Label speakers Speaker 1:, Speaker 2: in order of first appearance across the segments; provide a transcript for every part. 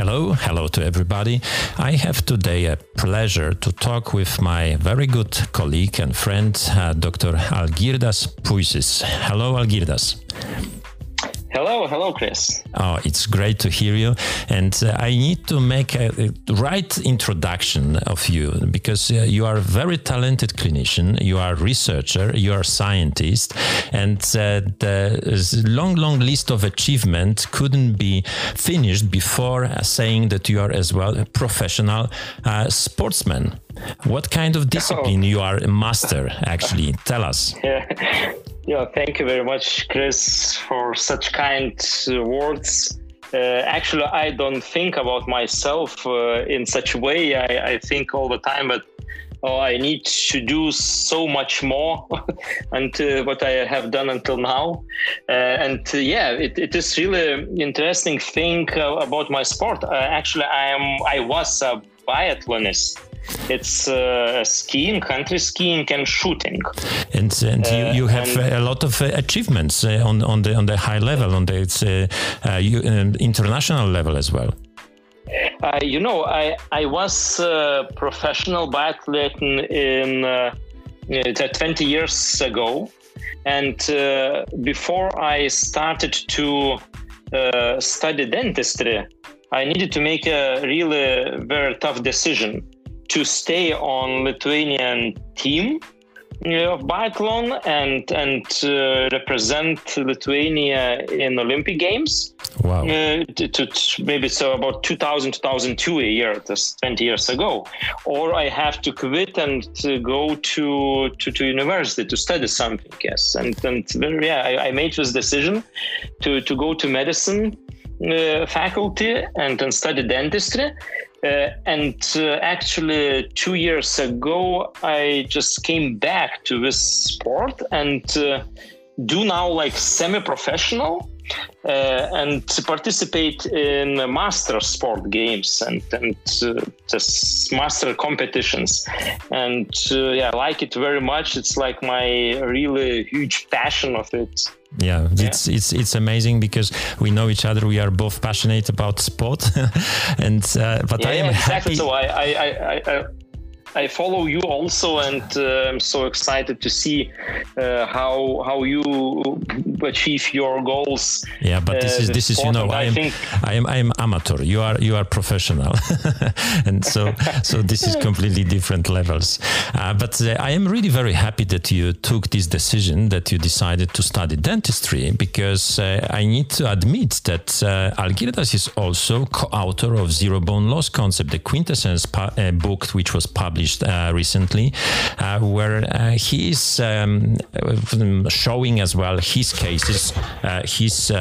Speaker 1: Hello to everybody. I have today a pleasure to talk with my very good colleague and friend, Dr. Algirdas Puisis. Hello, Algirdas.
Speaker 2: Hello, Chris.
Speaker 1: Oh, it's great to hear you. And I need to make a right introduction of you because you are a very talented clinician, you are a researcher, you are a scientist, and the long list of achievements couldn't be finished before saying that you are as well a professional sportsman. What kind of discipline you are a master, actually? Tell us.
Speaker 2: Yeah, thank you very much, Chris, for such kind words. Actually, I don't think about myself in such a way. I think all the time that I need to do so much more and what I have done until now. It is really interesting thing about my sport. Actually, I was a biathlonist. It's skiing, country skiing, and shooting.
Speaker 1: And you have a lot of achievements on the high level, on the international level as well.
Speaker 2: I was a professional biathlete in 20 years ago, and before I started to study dentistry, I needed to make a really very tough decision to stay on Lithuanian team of biathlon and represent Lithuania in Olympic Games.
Speaker 1: Wow.
Speaker 2: Maybe so about 2002 a year, that's 20 years ago. Or I have to quit and to go to university to study something, yes. I made this decision to go to medicine faculty and study dentistry. Actually 2 years ago, I just came back to this sport and do now like semi-professional and participate in master sport games and just master competitions. And I like it very much. It's like my really huge passion of it.
Speaker 1: Yeah, it's amazing because we know each other. We are both passionate about sport, and I am
Speaker 2: exactly.
Speaker 1: happy.
Speaker 2: So I follow you also, and I'm so excited to see how you achieve your goals.
Speaker 1: Yeah, but this is I am amateur. You are professional, and so this is completely different levels. But I am really very happy that you took this decision, that you decided to study dentistry, because I need to admit that Algirdas is also co-author of Zero Bone Loss Concept, the quintessence book which was published recently, where he is showing as well his cases, his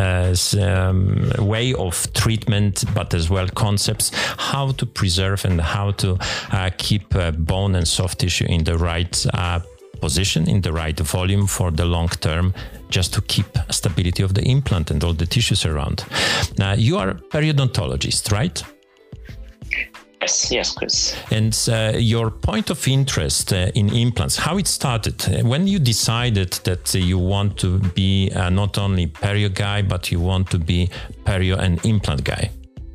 Speaker 1: way of treatment, but as well concepts, how to preserve and how to keep bone and soft tissue in the right position, in the right volume for the long term, just to keep stability of the implant and all the tissues around. Now, you are a periodontologist, right?
Speaker 2: Yes, Chris.
Speaker 1: And your point of interest in implants, how it started, when you decided that you want to be not only perio guy, but you want to be perio and implant guy?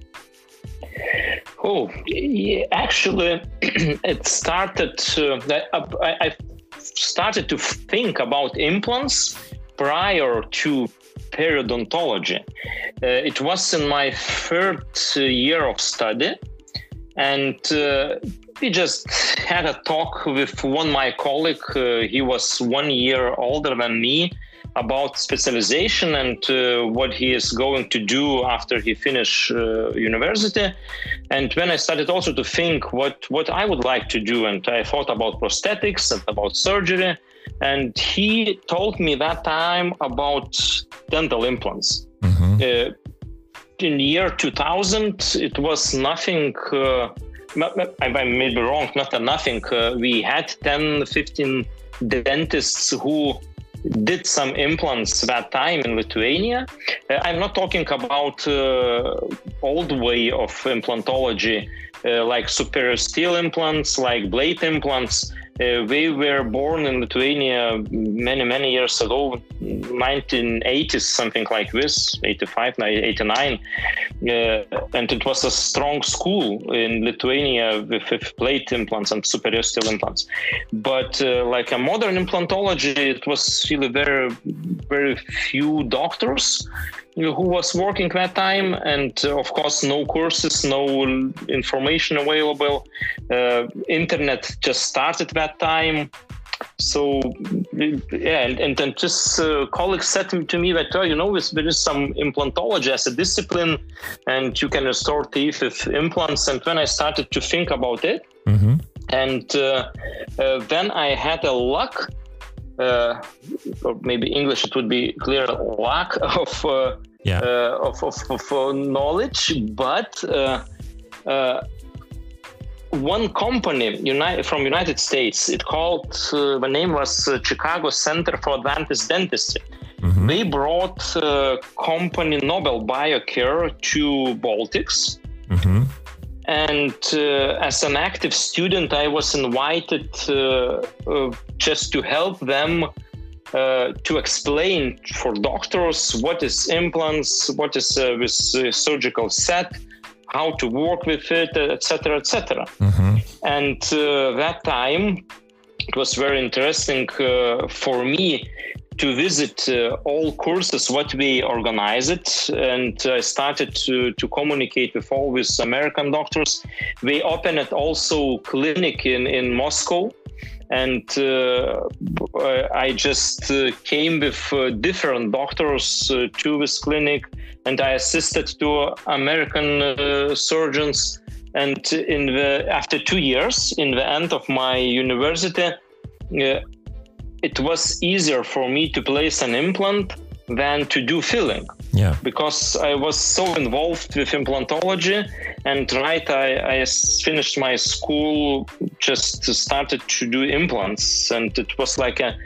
Speaker 2: Actually, it started. I started to think about implants prior to periodontology. It was in my third year of study. And we just had a talk with my colleague. He was 1 year older than me, about specialization and what he is going to do after he finished university. And when I started also to think what I would like to do, and I thought about prosthetics and about surgery, and he told me that time about dental implants. Mm-hmm. In the year 2000, it was nothing, I may be wrong, not nothing. We had 10, 15 dentists who did some implants that time in Lithuania. I'm not talking about old way of implantology, like superior steel implants, like blade implants. We were born in Lithuania many years ago, 1980s, something like this, 85, 89. And it was a strong school in Lithuania with plate implants and superior steel implants. But like a modern implantology, it was really very few doctors who was working that time, and of course no courses, no information available. Internet just started that time. So yeah, and then just colleagues said to me that, oh, there is some implantology as a discipline, and you can restore teeth with implants. And when I started to think about it, and then I had a luck, or maybe English it would be clear, lack of knowledge, but one company from United States, it called, the name was Chicago Center for Advanced Dentistry. They brought company Nobel Biocare to Baltics. And as an active student, I was invited just to help them to explain for doctors what is implants, what is this surgical set, how to work with it, etc., etc. And that time, it was very interesting for me to visit all courses, what we organize it. And I started to communicate with all these American doctors. We opened also clinic in Moscow. And I just came with different doctors to this clinic, and I assisted to American surgeons. And after 2 years, in the end of my university, it was easier for me to place an implant than to do filling. Yeah. Because I was so involved with implantology, and I finished my school, just started to do implants, and it was like a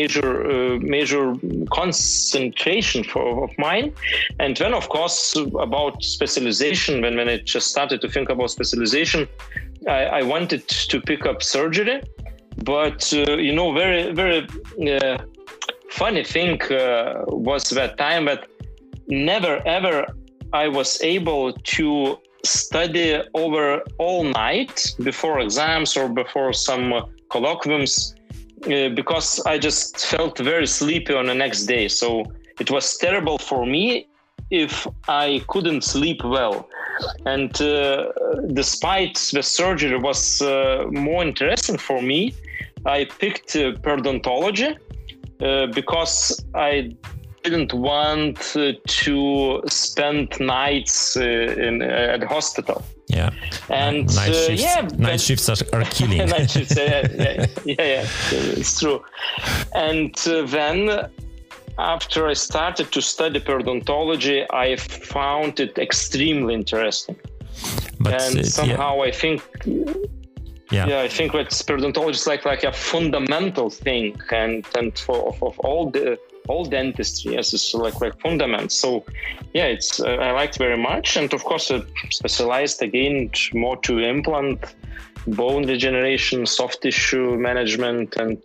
Speaker 2: major concentration of mine. And then, of course, about specialization, when I just started to think about specialization, I wanted to pick up surgery, but very funny thing was that time that never ever I was able to study over all night before exams or before some colloquiums, because I just felt very sleepy on the next day. So it was terrible for me if I couldn't sleep well. And despite the surgery was more interesting for me, I picked periodontology because I didn't want to spend nights at the hospital. Yeah, and night shifts are killing. Night shifts, yeah, it's true. And then after I started to study periodontology, I found it extremely interesting. But somehow I think. Yeah, I think that periodontology is like a fundamental thing, and for all dentistry, yes, it's like fundament. So yeah, it's I liked very much, and of course I specialized again more to implant, bone regeneration, soft tissue management, and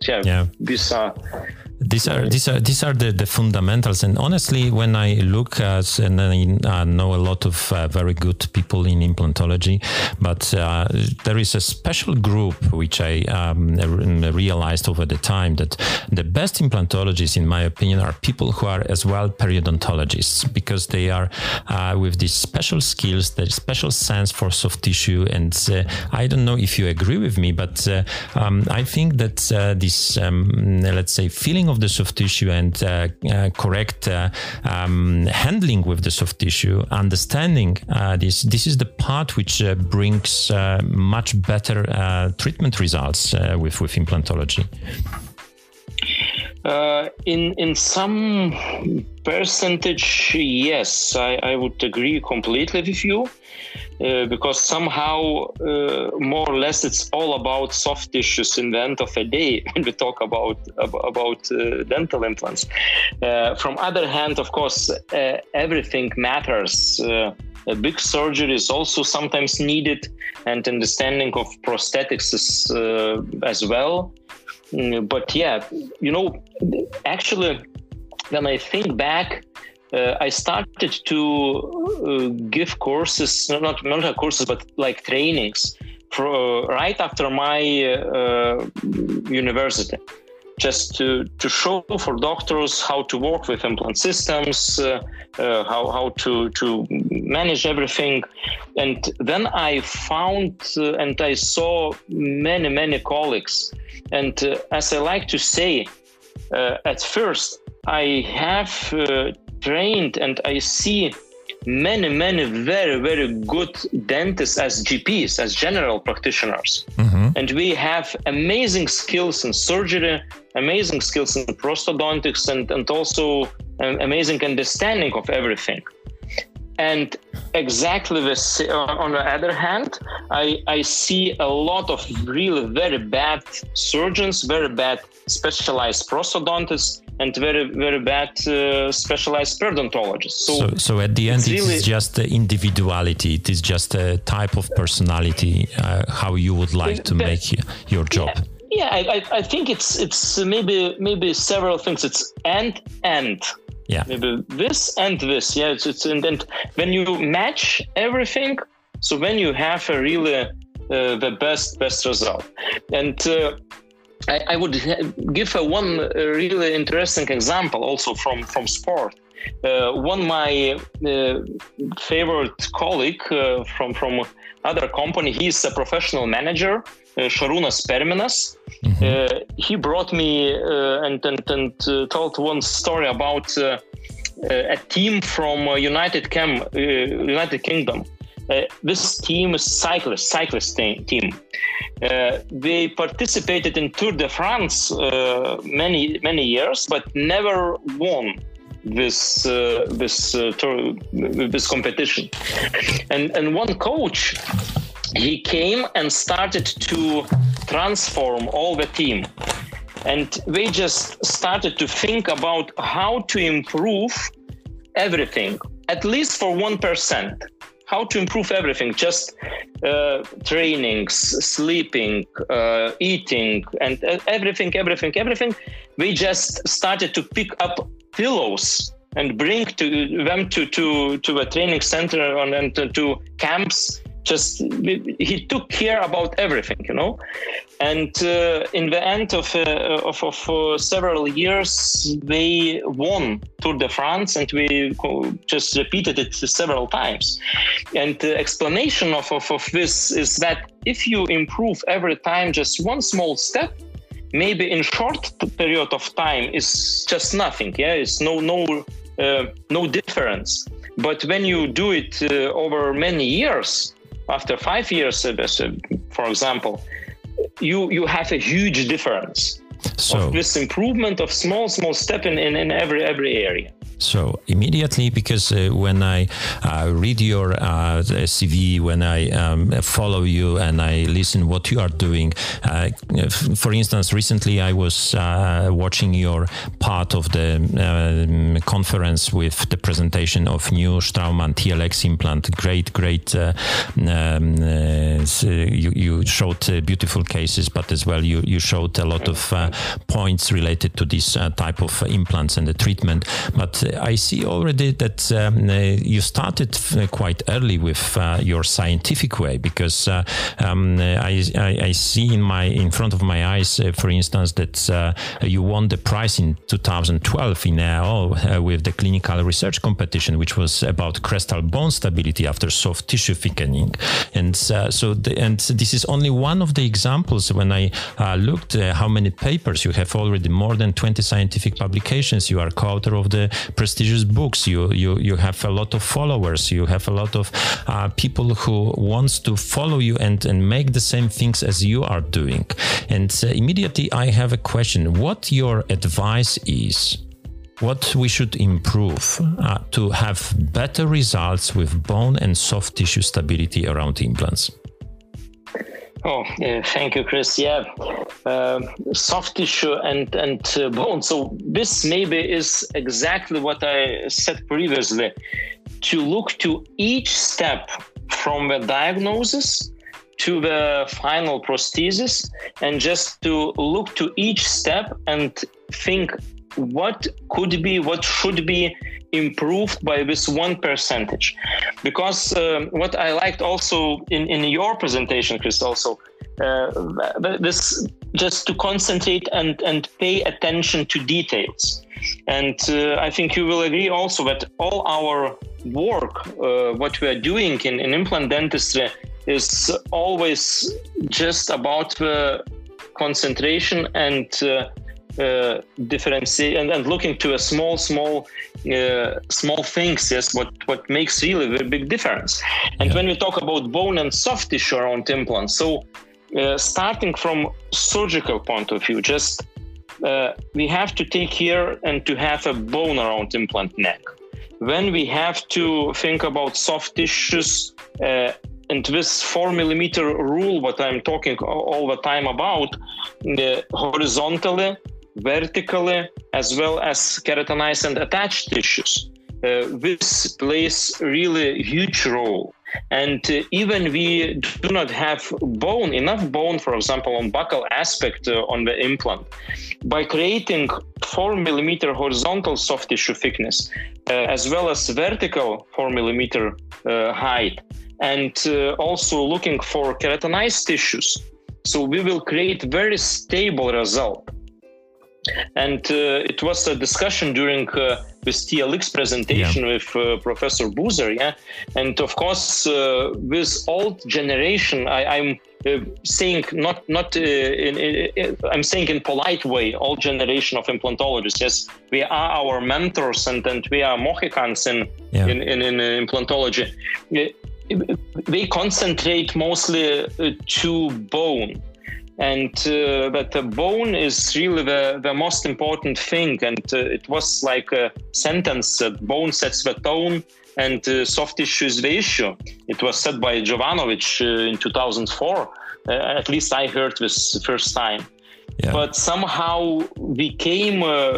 Speaker 2: these are the fundamentals. And honestly, when I look at, and I know a lot of very good people in implantology, but there is a special group which I realized over the time that the best implantologists, in my opinion, are people who are as well periodontologists, because they are with these special skills, the special sense for soft tissue. And I don't know if you agree with me, but I think that this, let's say, feeling of the soft tissue and correct handling with the soft tissue, understanding this is the part which brings much better treatment results with implantology. In some percentage, yes, I would agree completely with you, because somehow more or less it's all about soft tissues in the end of the day when we talk about dental implants. From other hand, of course, everything matters big surgery is also sometimes needed, and understanding of prosthetics is, as well. But yeah, actually, when I think back, I started to give courses, not courses, but like trainings, right after my university, just to show for doctors how to work with implant systems, how to manage everything. And then I found and I saw many colleagues. And as I like to say, at first I have trained and I see many very good dentists as GPs, as general practitioners. Mm-hmm. And we have amazing skills in surgery, amazing skills in prosthodontics, and also amazing understanding of everything. And exactly this, on the other hand, I see a lot of really very bad surgeons, very bad specialized prosthodontists, and very bad specialized periodontologists.
Speaker 1: So at the end, it's just the individuality. It is just a type of personality, how you would like to make your job.
Speaker 2: Yeah, I think it's maybe several things. It's and. Yeah. Maybe this and this. Yeah, it's and when you match everything, so when you have a really the best result. And I would give one really interesting example also from sport. One my favorite colleague from other company, he's a professional manager, Šarūnas Perminas. Mm-hmm. He brought me and told one story about a team from United Kingdom. This team is cyclist team. They participated in Tour de France many years, but never won this competition. And one coach, he came and started to transform all the team. And they just started to think about how to improve everything, at least for 1%. How to improve everything, just trainings, sleeping, eating, and everything. We just started to pick up pillows and bring them to a training center and to camps. Just he took care about everything, And in the end of several years, they won Tour de France, and we just repeated it several times. And the explanation of this is that if you improve every time just one small step, maybe in short period of time is just nothing. Yeah, it's no difference. But when you do it over many years, after 5 years, for example, you have a huge difference. So of this improvement of small step in every area.
Speaker 1: So immediately, because when I read your CV, when I follow you and I listen what you are doing, for instance, recently I was watching your part of the conference with the presentation of new Straumann TLX implant. Great. You showed beautiful cases, but as well you showed a lot of points related to this type of implants and the treatment. But I see already that you started quite early with your scientific way, because I see in front of my eyes, for instance, that you won the prize in 2012 in AO with the clinical research competition, which was about crestal bone stability after soft tissue thickening. And this is only one of the examples. When I looked how many papers you have, already more than 20 scientific publications, you are co-author of the prestigious books, you have a lot of followers, you have a lot of people who wants to follow you and make the same things as you are doing. And immediately I have a question. What your advice is? What we should improve to have better results with bone and soft tissue stability around implants?
Speaker 2: Oh, thank you, Chris. Yeah, soft tissue and bone. So this maybe is exactly what I said previously. to look to each step from the diagnosis to the final prosthesis, and just to look to each step and think what should be improved by this 1%. Because what I liked also in your presentation, Chris, also this just to concentrate and pay attention to details. And I think you will agree also that all our work, what we are doing in implant dentistry, is always just about the concentration and differentiate and looking to a small things. Yes, what makes really a big difference. And when we talk about bone and soft tissue around implants, so starting from surgical point of view, just we have to take care and to have a bone around implant neck. When we have to think about soft tissues, and this 4mm rule, what I'm talking all the time about, horizontally, vertically, as well as keratinized and attached tissues, this plays really a huge role. And even we do not have enough bone, for example, on buccal aspect on the implant, by creating 4mm horizontal soft tissue thickness, as well as vertical 4mm height, and also looking for keratinized tissues. So we will create very stable result. And it was a discussion during this TLX presentation with Professor Boozer, and of course with old generation, I'm saying I'm saying in polite way, old generation of implantologists. Yes, we are our mentors, and we are Mohicans in implantology. They concentrate mostly to bone. And that the bone is really the most important thing. And it was like a sentence that bone sets the tone and soft tissue is the issue. It was said by Jovanovic in 2004. At least I heard this first time. Yeah. But somehow we came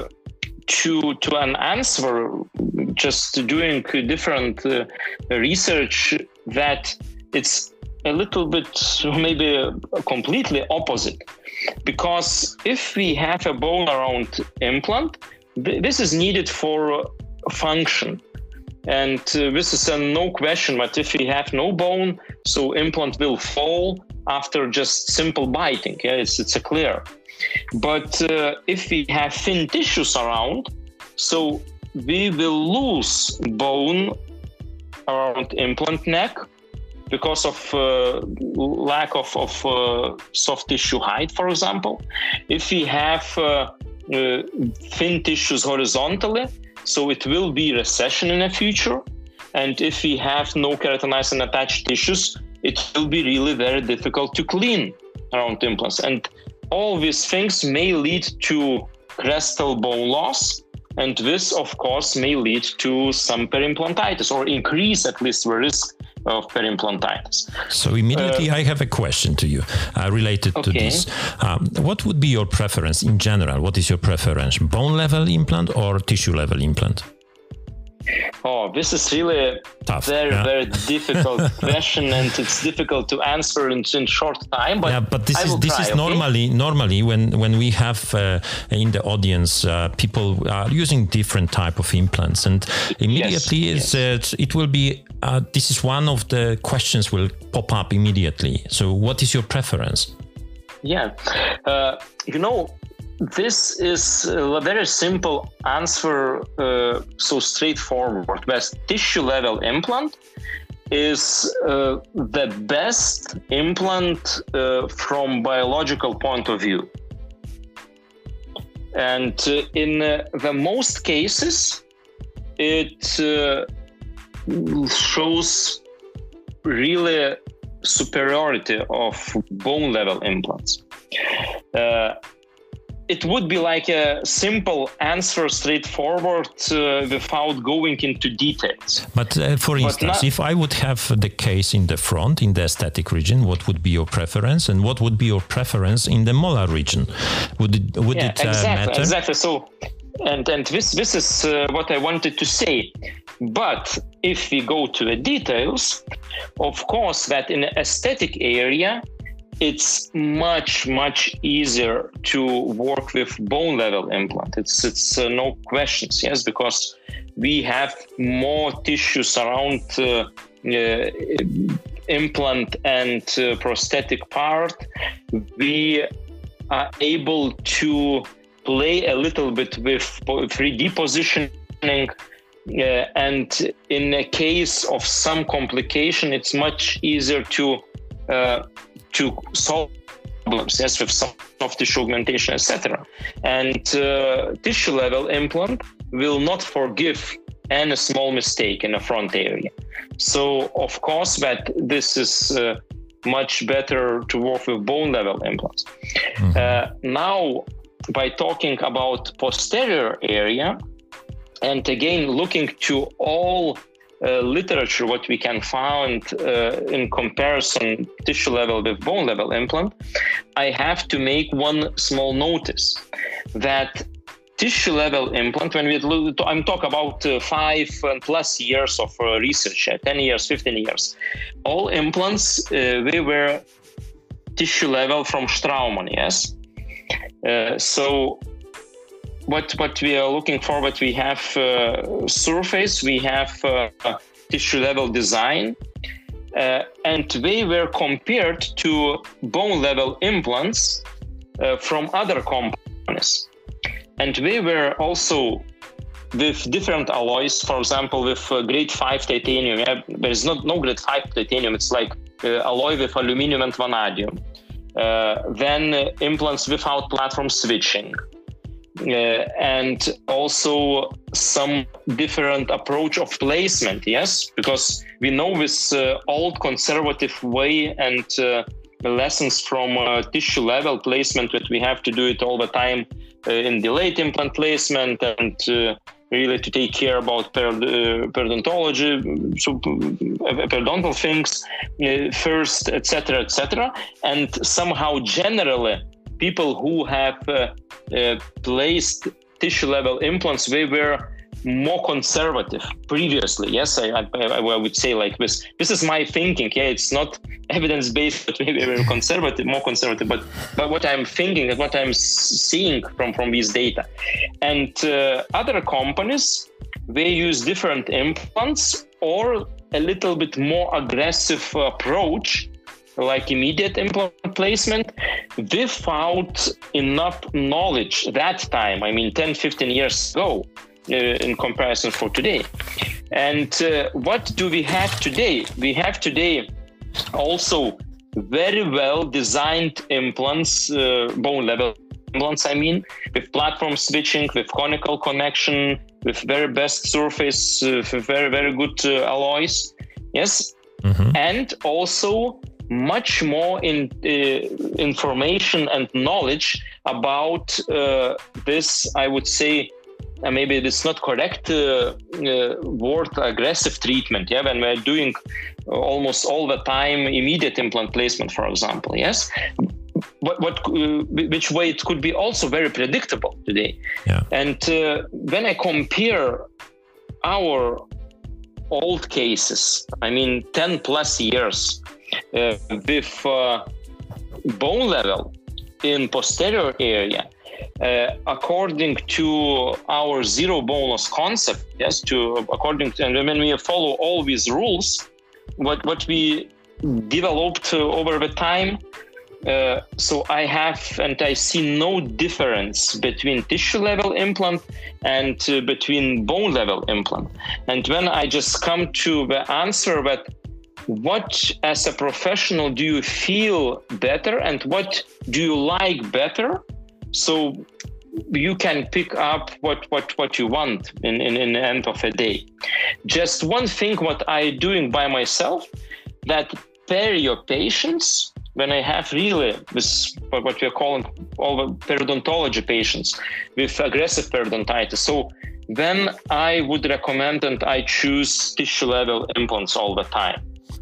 Speaker 2: to an answer just doing different research that it's a little bit, maybe completely opposite. Because if we have a bone around implant, this is needed for function. And this is a no question, but if we have no bone, so implant will fall after just simple biting. Yeah, it's a clear. But if we have thin tissues around, so we will lose bone around implant neck, because of lack of soft tissue height, for example. If we have thin tissues horizontally, so it will be recession in the future. And if we have no keratinized and attached tissues, it will be really very difficult to clean around implants. And all these things may lead to crestal bone loss. And this, of course, may lead to some perimplantitis, or increase at least the risk of perimplantitis.
Speaker 1: So immediately I have a question to you related to this. What would be your preference in general? What is your preference, bone level implant or tissue level implant?
Speaker 2: Oh, this is really tough. Very difficult question, and it's difficult to answer in short time. But
Speaker 1: this is normally when we have in the audience people are using different type of implants, and immediately it will be. This is one of the questions will pop up immediately. So, what is your preference?
Speaker 2: This is a very simple answer, so straightforward. Best tissue level implant is the best implant from biological point of view. And in the most cases, it shows really superiority of bone level implants. It would be like a simple answer, straightforward, without going into details.
Speaker 1: But for instance, if I would have the case in the front, in the aesthetic region, what would be your preference? And what would be your preference in the molar region? Would it matter?
Speaker 2: Exactly. So, and this is what I wanted to say. But if we go to the details, of course, that in the aesthetic area, it's much easier to work with bone level implant. It's no questions, yes, because we have more tissues around implant and prosthetic part. We are able to play a little bit with 3D positioning, and in a case of some complication, it's much easier to solve problems, yes, with soft tissue augmentation, etc. And tissue level implant will not forgive any small mistake in the front area. So of course that this is much better to work with bone level implants. Now, by talking about posterior area, and again looking to all literature, what we can find in comparison tissue level with bone level implant, I have to make one small notice that tissue level implant, when I'm talking about 5+ years of research, 10 years, 15 years, all implants, they were tissue level from Straumann, yes? So what we are looking for, what we have surface, we have tissue level design, and they were compared to bone level implants from other companies. And they were also with different alloys, for example, with grade 5 titanium. There is no grade 5 titanium, it's like alloy with aluminum and vanadium. Then implants without platform switching. And also some different approach of placement, yes, because we know this old conservative way and the lessons from tissue level placement that we have to do it all the time in delayed implant placement and really to take care about periodontology, so periodontal things first, etc. And somehow generally people who have placed tissue level implants, they were more conservative previously. Yes, I would say like this. This is my thinking. Yeah, it's not evidence-based, but maybe we're conservative, more conservative. But what I'm thinking and what I'm seeing from these data, and other companies, they use different implants or a little bit more aggressive approach, like immediate implant placement, without enough knowledge that time. I mean, 10, 15 years ago. In comparison for today. And what do we have today? We have today also very well designed implants, bone level implants, I mean, with platform switching, with conical connection, with very best surface, with very good alloys. Yes. And also much more in information and knowledge about this, I would say, maybe it's not correct word, aggressive treatment. Yeah, when we're doing almost all the time immediate implant placement, for example. Yes, which way it could be also very predictable today. Yeah. And when I compare our old cases, I mean 10+ years with bone level in posterior area. According to our zero bone loss concept, yes, and when we follow all these rules, what we developed over the time, so I have and I see no difference between tissue level implant and between bone level implant. And when I just come to the answer that what as a professional do you feel better and what do you like better? So you can pick up what you want in the end of the day. Just one thing what I'm doing by myself, that pair your patients, when I have really this, what we are calling all the periodontology patients with aggressive periodontitis. So then I would recommend and I choose tissue level implants all the time.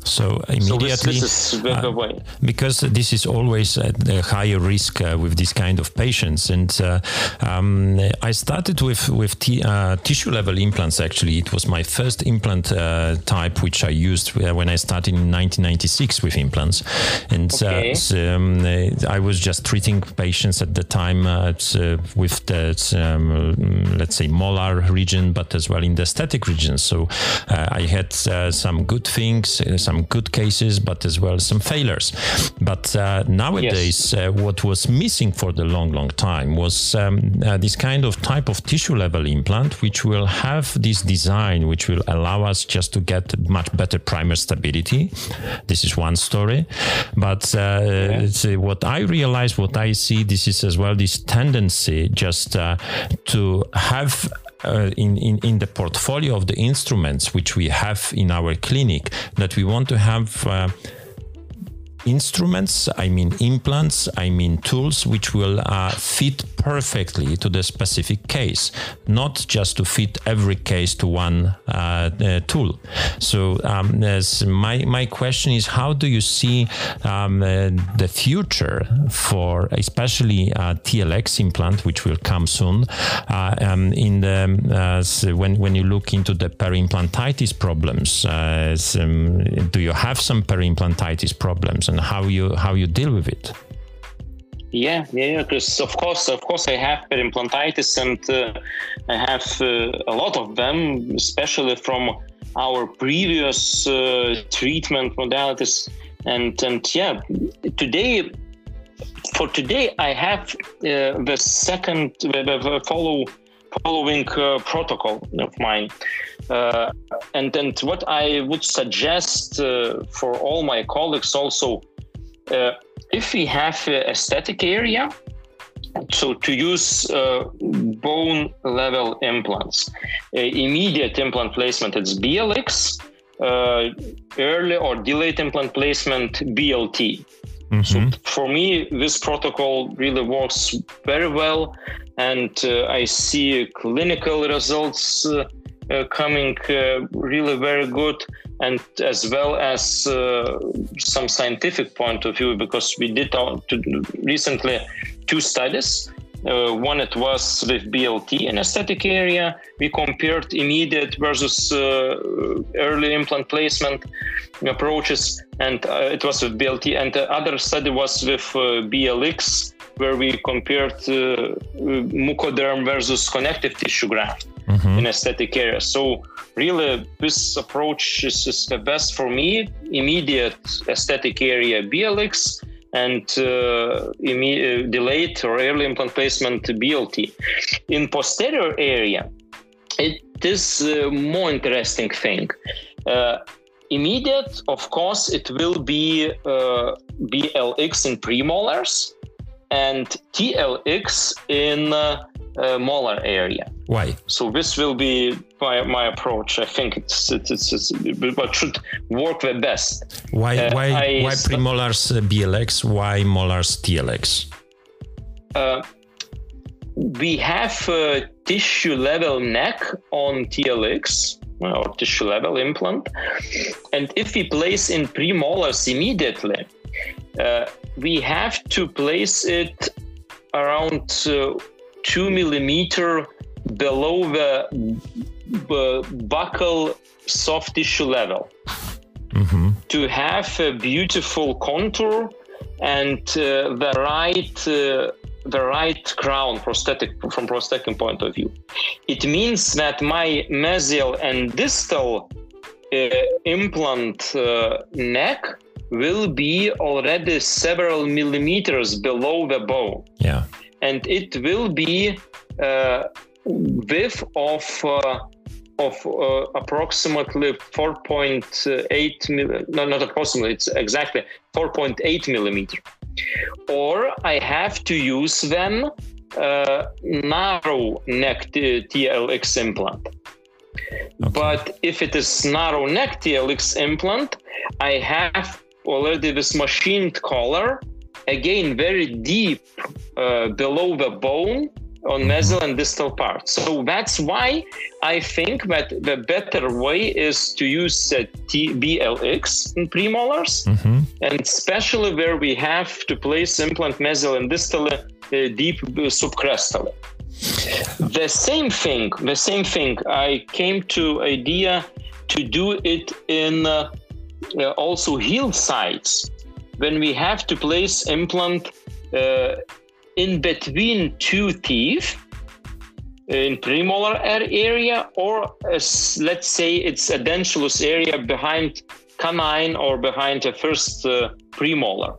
Speaker 1: So immediately,
Speaker 2: this is the way.
Speaker 1: Because this is always at a higher risk with this kind of patients. And I started with tissue level implants. Actually, it was my first implant type which I used when I started in 1996 with implants. And I was just treating patients at the time with the let's say molar region, but as well in the aesthetic region. So I had some good things, some good cases, but as well some failures. But nowadays, what was missing for the long time was this kind of type of tissue level implant, which will have this design, which will allow us just to get much better primer stability. This is one story. But what I realize, what I see, this is as well this tendency just to have in the portfolio of the instruments which we have in our clinic, that we want to have instruments, I mean implants, I mean tools which will fit perfectly to the specific case, not just to fit every case to one tool. So as my question is, how do you see the future for especially TLX implant, which will come soon, in the when you look into the periimplantitis problems? Do you have some periimplantitis problems, and how you deal with it?
Speaker 2: Yeah, because of course I have periimplantitis, and I have a lot of them, especially from our previous treatment modalities. And today I have the following protocol of mine. And what I would suggest for all my colleagues also, if we have aesthetic area, so to use bone level implants, immediate implant placement, it's BLX, early or delayed implant placement, BLT. Mm-hmm. So for me, this protocol really works very well, and I see clinical results coming really very good, and as well as some scientific point of view, because we did recently 2 studies. One, it was with BLT in aesthetic area. We compared immediate versus early implant placement approaches, and it was with BLT. And the other study was with BLX, where we compared mucoderm versus connective tissue graft in aesthetic area. So really, this approach is the best for me. Immediate aesthetic area BLX, and delayed or early implant placement BLT. In posterior area, it is a more interesting thing. Immediate, of course, it will be BLX in premolars and TLX in molar area.
Speaker 1: Why?
Speaker 2: So this will be my approach. I think it's what should work the best.
Speaker 1: Why premolars BLX? Why molars TLX?
Speaker 2: We have a tissue level neck on TLX or tissue level implant, and if we place in premolars immediately, we have to place it around 2 millimeter below the buccal soft tissue level to have a beautiful contour and the right crown from prosthetic point of view. It means that my mesial and distal implant neck will be already several millimeters below the bone.
Speaker 1: Yeah.
Speaker 2: And it will be width of approximately 4.8 not approximately, it's exactly 4.8 millimeter. Or I have to use then narrow neck TLX implant. Okay. But if it is narrow neck TLX implant, I have already this machined collar, again very deep below the bone, on mesial and distal part. So that's why I think that the better way is to use BLX in premolars, and especially where we have to place implant mesial and distal deep subcrestally. The same thing. I came to idea to do it in also healed sites when we have to place implant in between two teeth in premolar area, or let's say it's a dentulous area behind canine or behind the first premolar.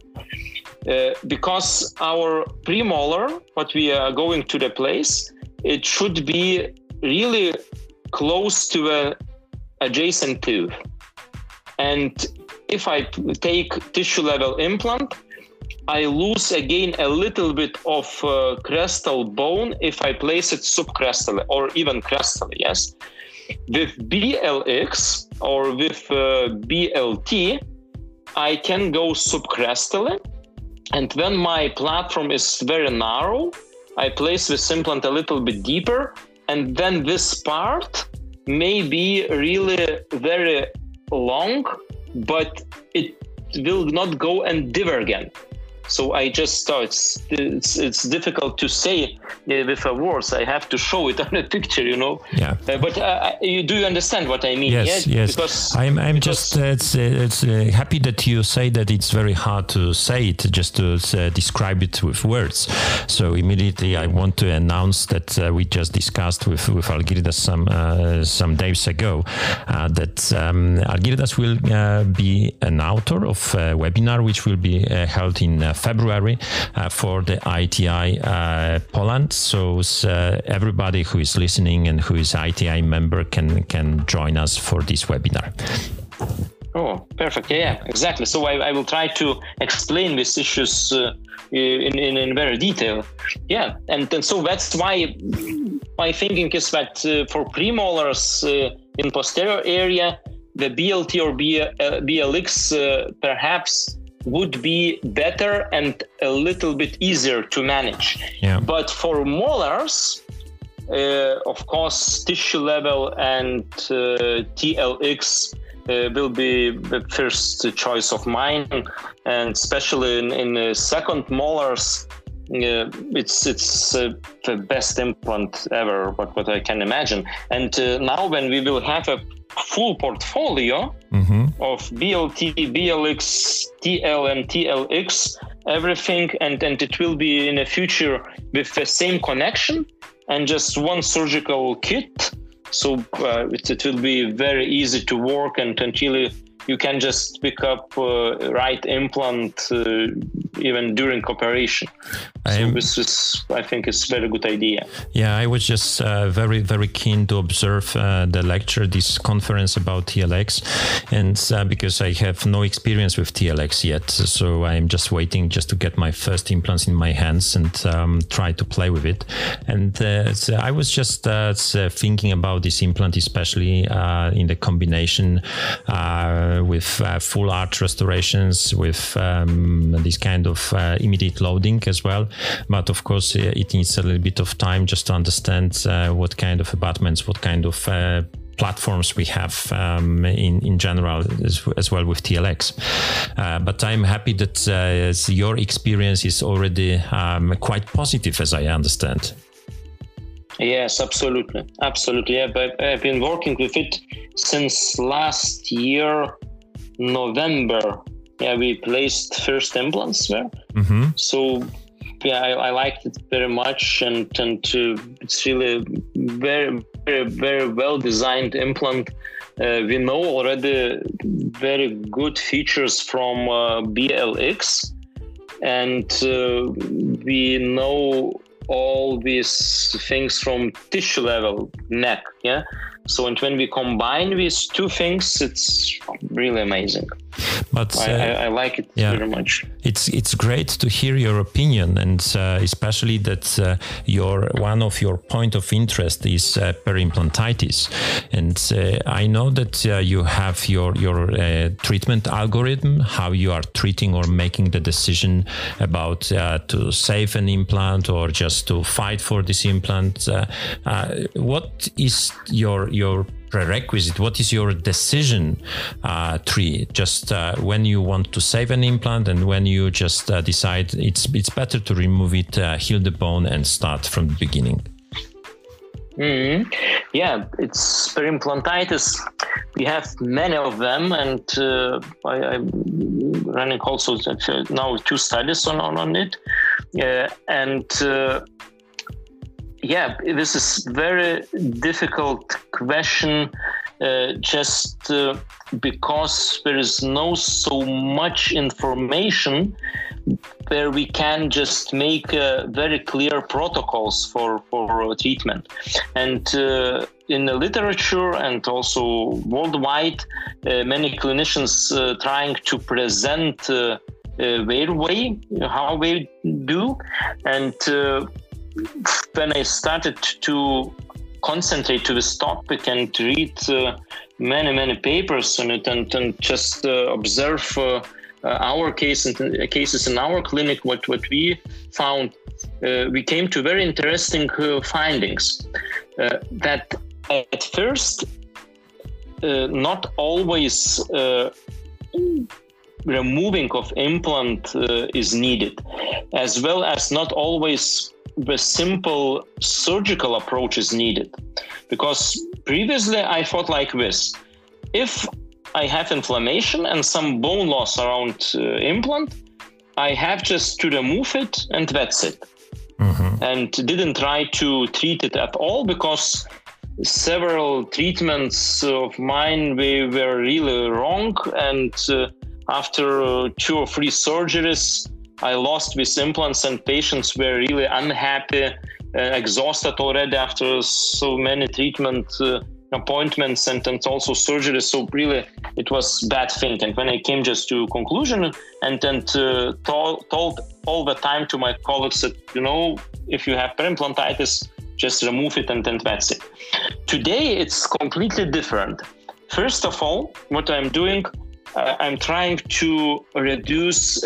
Speaker 2: Because our premolar, what we are going to the place, it should be really close to an adjacent tooth. And if I take tissue level implant, I lose again a little bit of crestal bone if I place it subcrestally or even crestally, yes. With BLX or with BLT, I can go subcrestally, and when my platform is very narrow, I place this implant a little bit deeper, and then this part may be really very long, but it will not go and divergent. So I just thought it's difficult to say with words. I have to show it on a picture, you know.
Speaker 1: Yeah.
Speaker 2: But do you understand what I mean?
Speaker 1: Yes. Because I'm just happy that you say that it's very hard to say it, just to describe it with words. So immediately I want to announce that we just discussed with Algirdas some days ago that Algirdas will be an author of a webinar which will be held in February for the ITI Poland. So everybody who is listening and who is ITI member can join us for this webinar.
Speaker 2: Oh, perfect. Yeah, exactly. So I will try to explain these issues in very detail. Yeah, and so that's why my thinking is that for premolars in posterior area, the BLT or BLX perhaps would be better and a little bit easier to manage.
Speaker 1: Yeah.
Speaker 2: But for molars, of course, tissue level and TLX will be the first choice of mine, and especially in second molars, it's the best implant ever, what I can imagine. And now when we will have a full portfolio of BLT, BLX, TL and TLX, everything, and it will be in the future with the same connection and just one surgical kit. So it will be very easy to work, and really you can just pick up right implant even during operation. This is, I think, it's a very good idea.
Speaker 1: Yeah, I was just very, very keen to observe the lecture, this conference about TLX, and because I have no experience with TLX yet, so I'm just waiting just to get my first implants in my hands and try to play with it. And so I was just thinking about this implant, especially in the combination with full arch restorations, with this kind of immediate loading as well. But of course, it needs a little bit of time just to understand what kind of abutments, what kind of platforms we have in general as well with TLX. But I'm happy that your experience is already quite positive, as I understand.
Speaker 2: Yes, absolutely. Yeah, but I've been working with it since last year, November. Yeah, we placed first implants there. So yeah, I liked it very much, and it's really very, very, very well designed implant. We know already very good features from BLX, and we know all these things from tissue level neck. Yeah. So, and when we combine these two things, it's really amazing.
Speaker 1: But
Speaker 2: I like it very much.
Speaker 1: It's great to hear your opinion, and especially that one of your point of interest is perimplantitis. And I know that you have your treatment algorithm, how you are treating or making the decision about to save an implant or just to fight for this implant. What is your prerequisite? What is your decision tree? Just when you want to save an implant and when you just decide it's better to remove it, heal the bone and start from the beginning.
Speaker 2: Mm-hmm. Yeah, it's perimplantitis. We have many of them, and I'm running also now 2 studies on it. This is very difficult question, just because there is no so much information where we can just make very clear protocols for treatment. And in the literature and also worldwide, many clinicians trying to present their way, how they do. And when I started to concentrate to this topic and read many papers on it and just observe our cases in our clinic, what we found, we came to very interesting findings. That at first, not always removing of implant is needed, as well as not always the simple surgical approach is needed. Because previously I thought like this: if I have inflammation and some bone loss around implant, I have just to remove it and that's it. Mm-hmm. And didn't try to treat it at all, because several treatments of mine were really wrong, and after 2 or 3 surgeries I lost these implants, and patients were really unhappy, exhausted already after so many treatment appointments and also surgery. So really it was bad thing. And when I came just to conclusion and told all the time to my colleagues that, if you have perimplantitis, just remove it and that's it. Today it's completely different. First of all, what I'm doing, I'm trying to reduce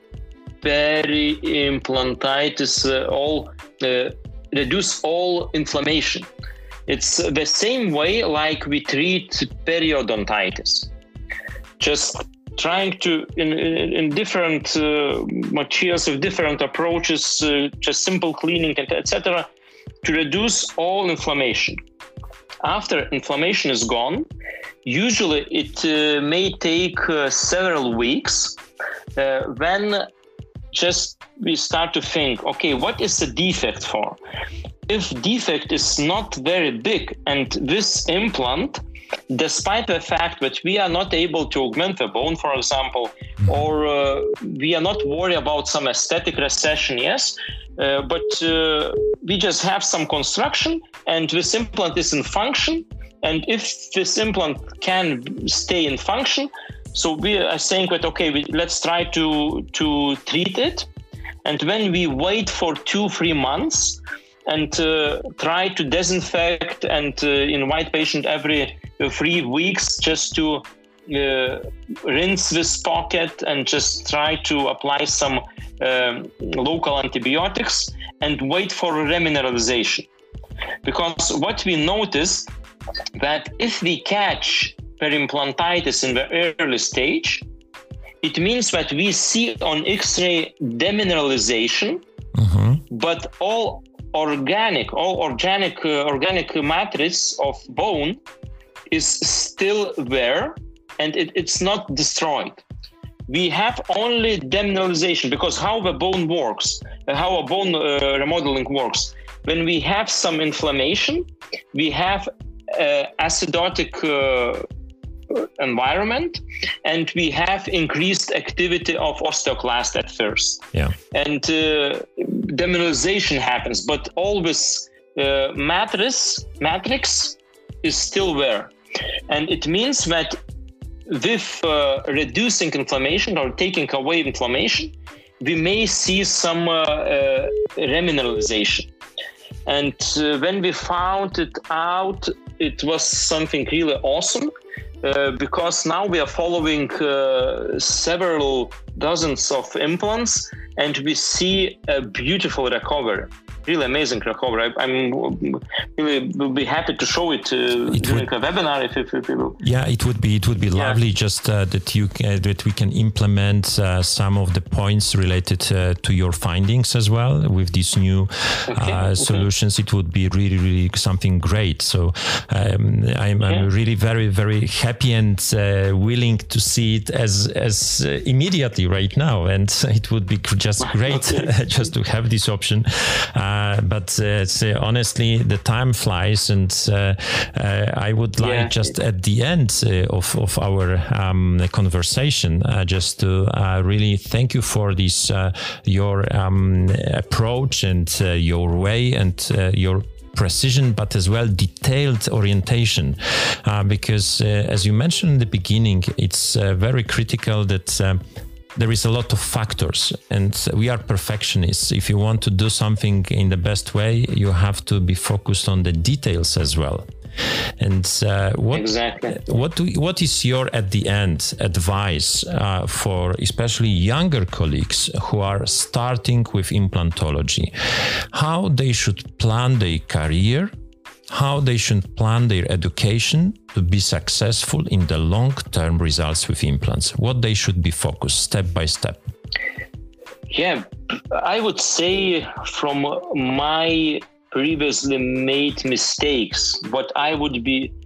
Speaker 2: perimplantitis, reduce all inflammation. It's the same way like we treat periodontitis. Just trying to, in different materials with different approaches, just simple cleaning, etc., to reduce all inflammation. After inflammation is gone, usually it may take several weeks when just we start to think, okay, what is the defect for? If defect is not very big and this implant, despite the fact that we are not able to augment the bone, for example, or we are not worried about some aesthetic recession, yes, but we just have some construction and this implant is in function. And if this implant can stay in function, so we are saying that, okay, let's try to treat it. And when we wait for 2-3 months and try to disinfect and invite patient every 3 weeks just to rinse this pocket and just try to apply some local antibiotics and wait for remineralization. Because what we noticed that if we catch perimplantitis in the early stage, it means that we see on X-ray demineralization, but all organic matrix of bone is still there, and it's not destroyed. We have only demineralization, because how the bone works, how a bone remodeling works. When we have some inflammation, we have acidotic environment, and we have increased activity of osteoclast at first. Yeah. And demineralization happens, but all this matrix is still there. And it means that with reducing inflammation or taking away inflammation, we may see some remineralization. And when we found it out, it was something really awesome, because now we are following several dozens of implants, and we see a beautiful recovery. Really amazing recovery. I'm really will be happy to show it during a webinar if you will.
Speaker 1: Yeah, it would be lovely just that we can implement some of the points related to your findings as well with these new solutions. It would be really something great. So I'm really very, very happy and willing to see it as immediately right now, and it would be just great just to have this option. But honestly, the time flies, and I would like just at the end of our conversation just to really thank you for this your approach and your way and your precision, but as well detailed orientation, because as you mentioned in the beginning, it's very critical that there is a lot of factors, and we are perfectionists. If you want to do something in the best way, you have to be focused on the details as well. And what is your, at the end, advice for especially younger colleagues who are starting with implantology? How they should plan their career, how they should plan their education to be successful in the long-term results with implants, what they should be focused step by step?
Speaker 2: Yeah, I would say from my previously made mistakes, what I would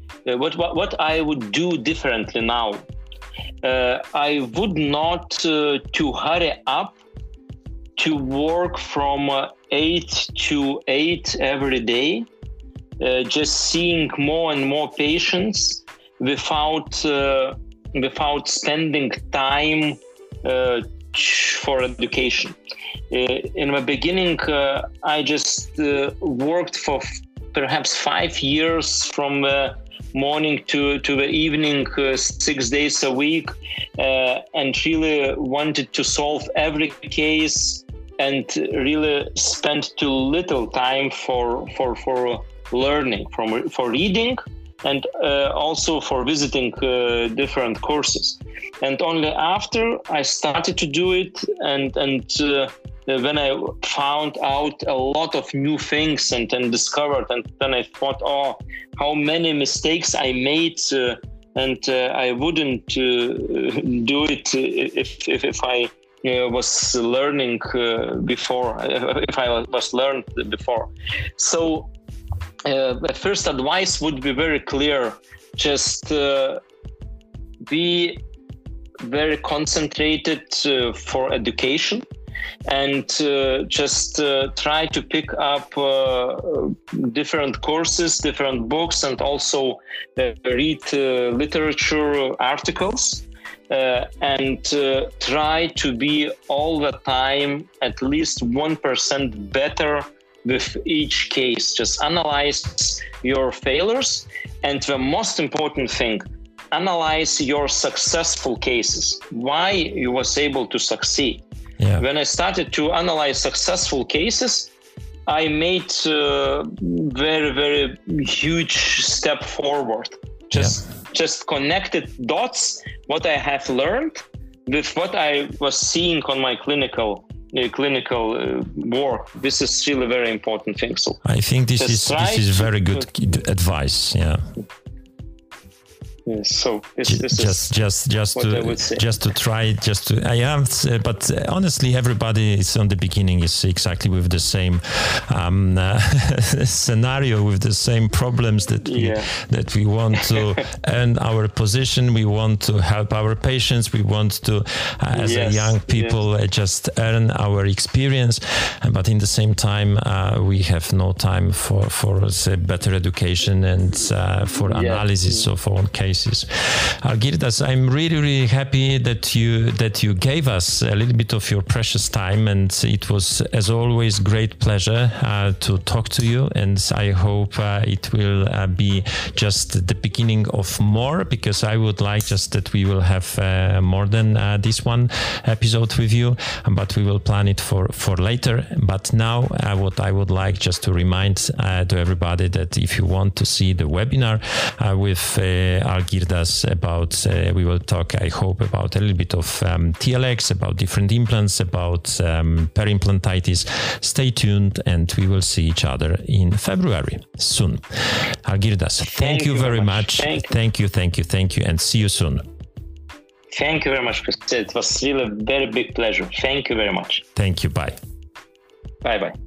Speaker 2: do differently now. I would not to hurry up to work from 8 to 8 every day. Just seeing more and more patients without spending time for education. In the beginning, I just worked for perhaps 5 years from morning to the evening, 6 days a week, and really wanted to solve every case, and really spent too little time for learning, for reading, and also for visiting different courses. And only after I started to do it, and when I found out a lot of new things and discovered, and then I thought, how many mistakes I made, and I wouldn't do it if I was learning before, if I was learned before. So the first advice would be very clear. Just be very concentrated for education, and just try to pick up different courses, different books, and also read literature articles, and try to be all the time at least 1% better with each case. Just analyze your failures, and the most important thing, analyze your successful cases, why you was able to succeed. Yeah. When I started to analyze successful cases, I made very, very huge step forward. Just connected dots, what I have learned with what I was seeing on my clinical work. This is really very important thing. So
Speaker 1: I think this is very good advice. Yeah.
Speaker 2: So this
Speaker 1: but honestly, everybody is on the beginning is exactly with the same scenario, with the same problems that we want to earn our position, we want to help our patients, we want to as a young people just earn our experience, but in the same time we have no time for better education and for analysis of our case. cases. Algirdas, I'm really, really happy that you gave us a little bit of your precious time, and it was, as always, great pleasure to talk to you. And I hope it will be just the beginning of more, because I would like just that we will have more than this one episode with you, but we will plan it for later. But now what I would like just to remind to everybody that if you want to see the webinar with Algirdas about, we will talk, I hope, about a little bit of TLX, about different implants, about perimplantitis. Stay tuned, and we will see each other in February soon. Algirdas, thank you very much. Thank you, and see you soon.
Speaker 2: Thank you very much, Chris. It was really a very big pleasure. Thank you very much.
Speaker 1: Thank you. Bye.
Speaker 2: Bye-bye.